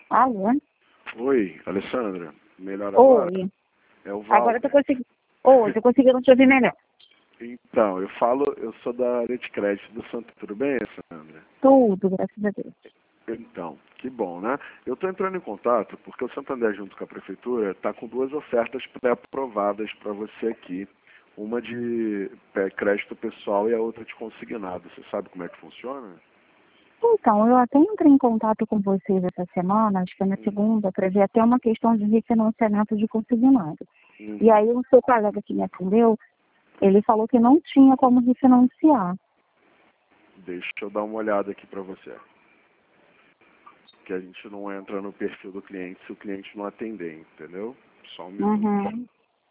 Alô? Oi, Alessandra. Melhor agora? Oi. É o Agora Val. eu tô conseguindo. Oi, tô conseguindo te ouvir melhor. Então, eu sou da área de crédito do Santo. Tudo bem, Alessandra? Tudo, graças a Deus. Então, que bom, né? Eu estou entrando em contato porque o Santander, junto com a Prefeitura, está com duas ofertas pré-aprovadas para você aqui. Uma de crédito pessoal e a outra de consignado. Você sabe como é que funciona? Então, eu até entrei em contato com vocês essa semana, acho que na segunda, para ver até uma questão de refinanciamento de consignado. E aí o seu colega que me atendeu, ele falou que não tinha como refinanciar. Deixa eu dar uma olhada aqui para você. Que a gente não entra no perfil do cliente se o cliente não atender, entendeu? Só um minuto. Uhum.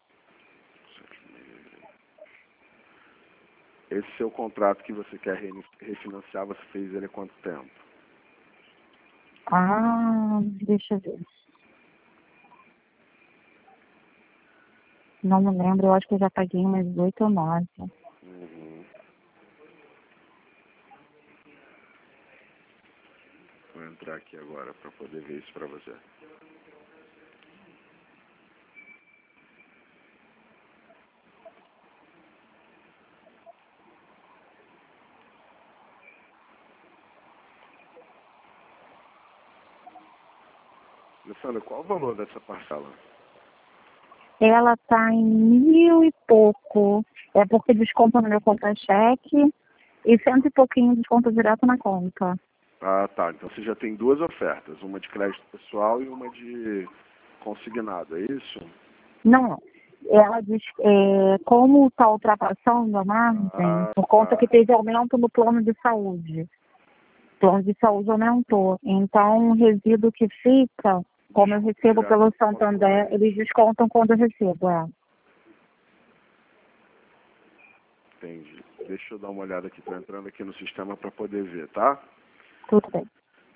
Esse seu contrato que você quer refinanciar, você fez ele há quanto tempo? Ah, deixa eu ver. Não me lembro, eu acho que eu já paguei umas 8 ou 9. Uhum. Vou entrar aqui agora para poder ver isso para você. Alessandra, qual o valor dessa parcela? Ela tá em 1.000 e pouco. É porque desconta no meu contra-cheque e 100 e pouquinho desconto direto na conta. Ah, tá. Então você já tem duas ofertas, uma de crédito pessoal e uma de consignado, é isso? Não, ela diz como está ultrapassando a margem, Ah, por conta tá. que teve aumento no plano de saúde. O plano de saúde aumentou. Então, o resíduo que fica, como eu recebo Direto pelo na conta Santander, corrente. eles descontam quando eu recebo. Entendi. Deixa eu dar uma olhada aqui, tô entrando aqui no sistema para poder ver, tá? Tudo bem.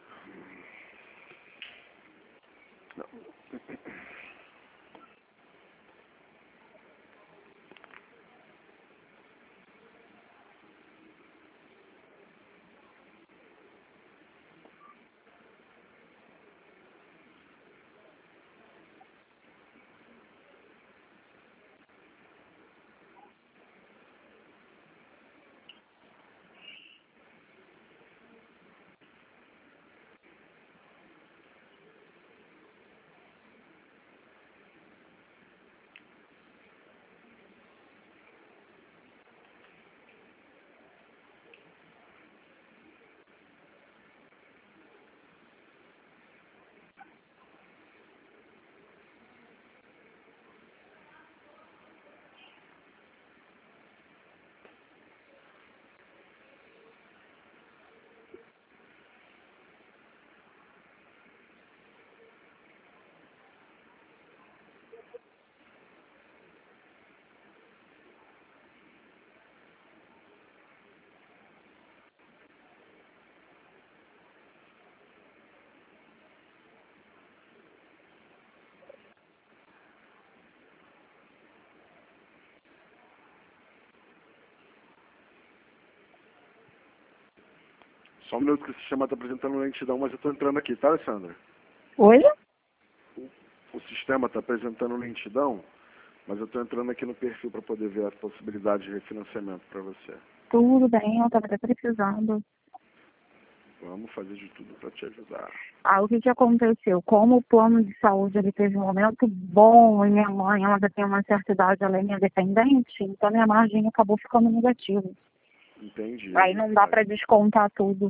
Só um minuto que o sistema está apresentando lentidão, mas eu estou entrando aqui, tá, Alessandra? Oi? O sistema está apresentando lentidão, mas eu estou entrando aqui no perfil para poder ver a possibilidade de refinanciamento para você. Tudo bem, eu estava até precisando. Vamos fazer de tudo para te ajudar. O que aconteceu? Como o plano de saúde ele teve um aumento bom e minha mãe ela já tem uma certa idade, ela é minha dependente, então minha margem acabou ficando negativa. Entendi. Aí não dá para descontar tudo.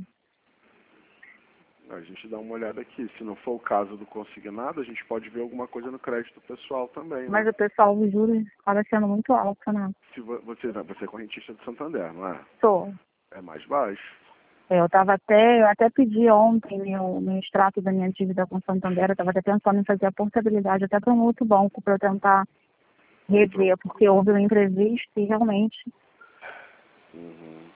A gente dá uma olhada aqui. Se não for o caso do consignado, a gente pode ver alguma coisa no crédito pessoal também, né? Mas o pessoal, os juros acaba sendo muito alto, né? Se você é correntista do Santander, não é? Sou. É mais baixo. Eu até pedi ontem meu extrato da minha dívida com o Santander, eu estava até pensando em fazer a portabilidade até para um outro banco para eu tentar rever, porque houve um imprevisto e realmente. Uhum.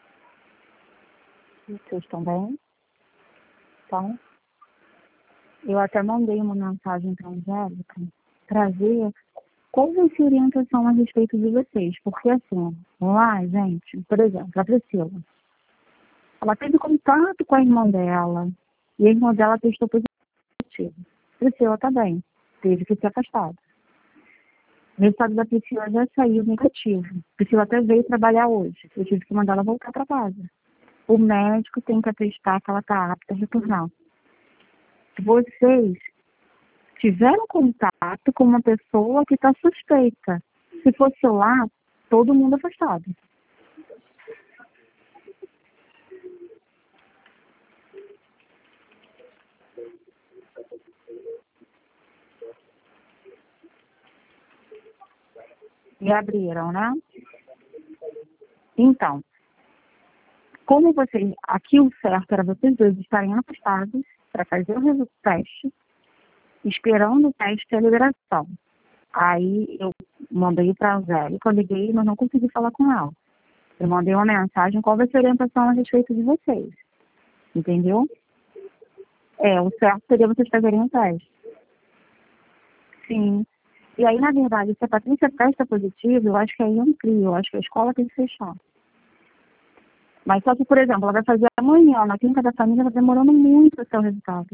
Vocês estão bem? Então, Eu até mandei uma mensagem para a Angélica para ver qual vai ser a orientação a respeito de vocês. Porque assim, vamos lá, gente, por exemplo, a Priscila. Ela teve contato com a irmã dela e a irmã dela testou positivo. Priscila tá bem, teve que ser afastada. O resultado da Priscila já saiu negativo. Priscila até veio trabalhar hoje. Eu tive que mandar ela voltar para casa. O médico tem que atestar que ela está apta a retornar. Vocês tiveram contato com uma pessoa que está suspeita. Se fosse lá, todo mundo afastado. E abriram, né? Então, como vocês, aqui o certo era vocês dois estarem afastados para fazer o teste, esperando o teste e a liberação. Aí eu mandei para a Angélica, eu liguei, mas não consegui falar com ela. Eu mandei uma mensagem, qual vai ser a orientação a respeito de vocês. Entendeu? O certo seria vocês fazerem o teste. Sim. E aí, na verdade, se a Patrícia testa positivo, eu acho que aí é um crime, eu acho que a escola tem que fechar. Mas só que, por exemplo, ela vai fazer amanhã, na clínica da família, está demorando muito o seu resultado.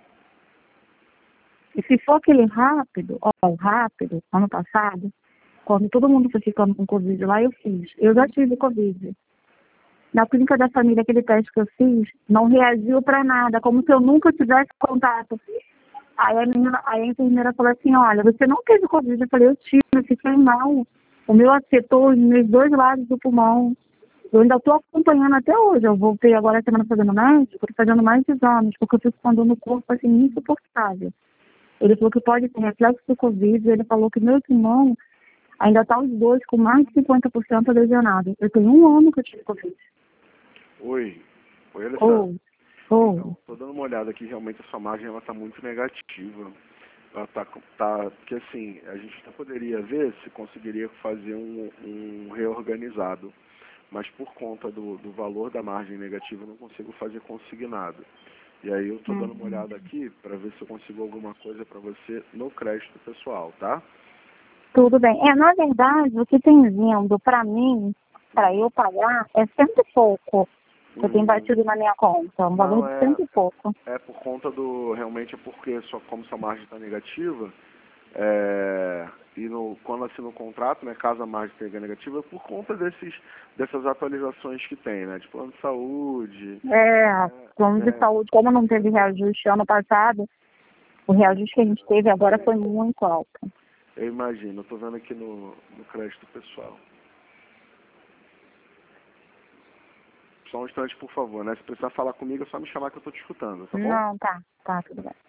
E se for aquele rápido, ano passado, quando todo mundo foi ficando com Covid lá, eu fiz. Eu já tive Covid. Na clínica da família, aquele teste que eu fiz, não reagiu para nada, como se eu nunca tivesse contato. Aí a enfermeira falou assim, olha, você não teve Covid? Eu falei, eu tive, eu fiquei mal. O meu afetou os meus 2 lados do pulmão. Eu ainda estou acompanhando até hoje. Eu voltei agora a semana fazendo médico, fazendo mais exames, porque eu fico andando no corpo assim, insuportável. Ele falou que pode ter reflexo do Covid, ele falou que meu pulmão ainda está os dois com mais de 50% lesionados. Eu tenho 1 ano que eu tive Covid. Oi, Alessandra. Oi. Então, tô dando uma olhada aqui, realmente a sua margem ela tá muito negativa. Ela tá, porque assim, a gente até poderia ver se conseguiria fazer um reorganizado, mas por conta do valor da margem negativa eu não consigo fazer consignado. E aí eu tô dando uma olhada aqui para ver se eu consigo alguma coisa para você no crédito pessoal, tá? Tudo bem. Na verdade, o que tem vindo para mim, para eu pagar, é 100 e pouco. Eu tenho batido na minha conta, um valor de 100 e pouco. É por conta realmente é porque como sua margem está negativa, quando assina o contrato, né, caso a margem esteja negativa, é por conta dessas atualizações que tem, né, de plano de saúde. Plano de saúde, como não teve reajuste ano passado, o reajuste que a gente teve agora foi muito alto. Eu imagino, eu estou vendo aqui no crédito pessoal. Só um instante, por favor, né? Se precisar falar comigo, é só me chamar que eu estou te escutando, tá bom? Não, tá, tudo bem.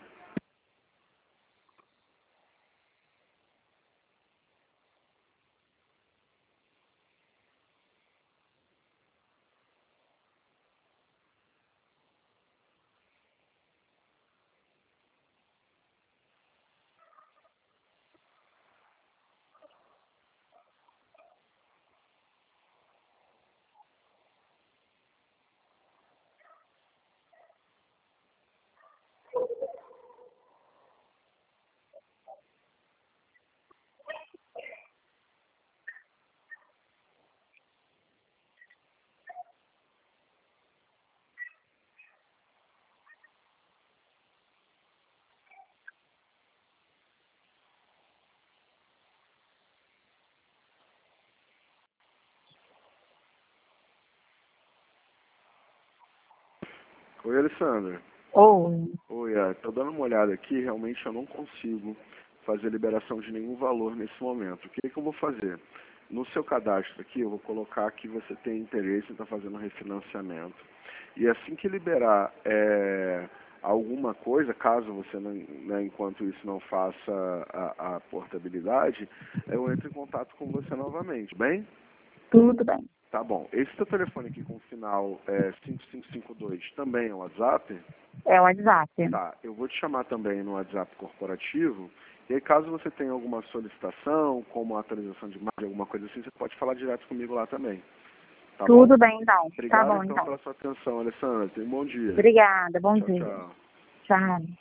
Oi, Alessandra. Oi, tô dando uma olhada aqui, realmente eu não consigo fazer liberação de nenhum valor nesse momento. O que eu vou fazer? No seu cadastro aqui, eu vou colocar que você tem interesse em estar fazendo refinanciamento. E assim que liberar alguma coisa, caso você, né, enquanto isso não faça a portabilidade, eu entro em contato com você novamente, bem? tudo bem. Tá bom. Esse seu telefone aqui com o final 5552 também é o WhatsApp? É o WhatsApp. Tá, eu vou te chamar também no WhatsApp corporativo. E aí, caso você tenha alguma solicitação, como atualização de imagem, alguma coisa assim, você pode falar direto comigo lá também. Tá Tudo bom? bem, então. Obrigado, Tá bom, então, pela sua atenção, Alessandra. Tenha um bom dia. Obrigada, bom dia. Tchau. Tchau.